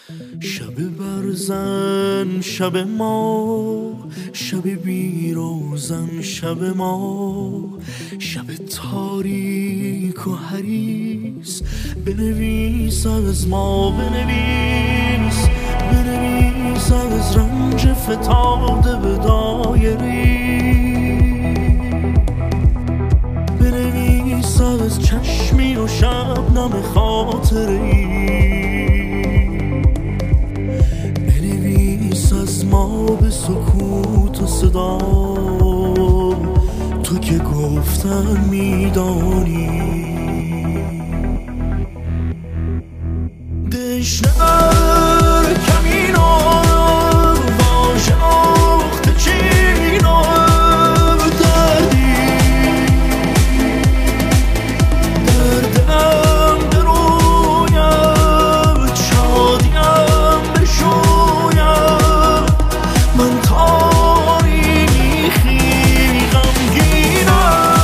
شب برزن شب ما، شب بیروزن شب ما، شب تاریک و حریص. بنویس از ما، بنویس از رنج فتاده به دایری، بنویس از چشمی و شبنم خاطری، بنویس از ما به سکوت و صدا. تو که گفتن میدانی دشنه در کمینو واژاخت چینو دردی دردم برویم شادیم بشویم. من تاریخی غمگینم.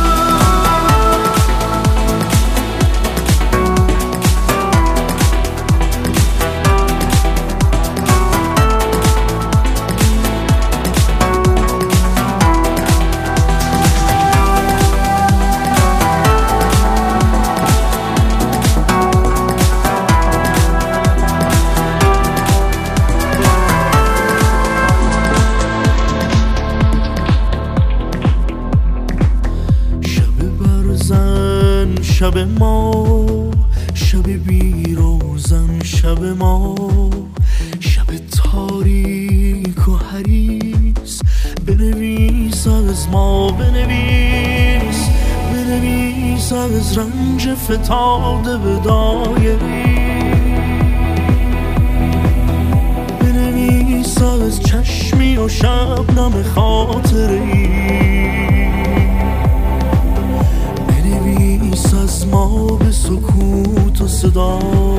شب ما، شب بیروزن شب ما، شب تاریک و حریص. بنویس از ما، بنویس از رنج فتاده به دایری، بنویس از چشمی و شبنم خاطری، از ما به سکوت و صدا.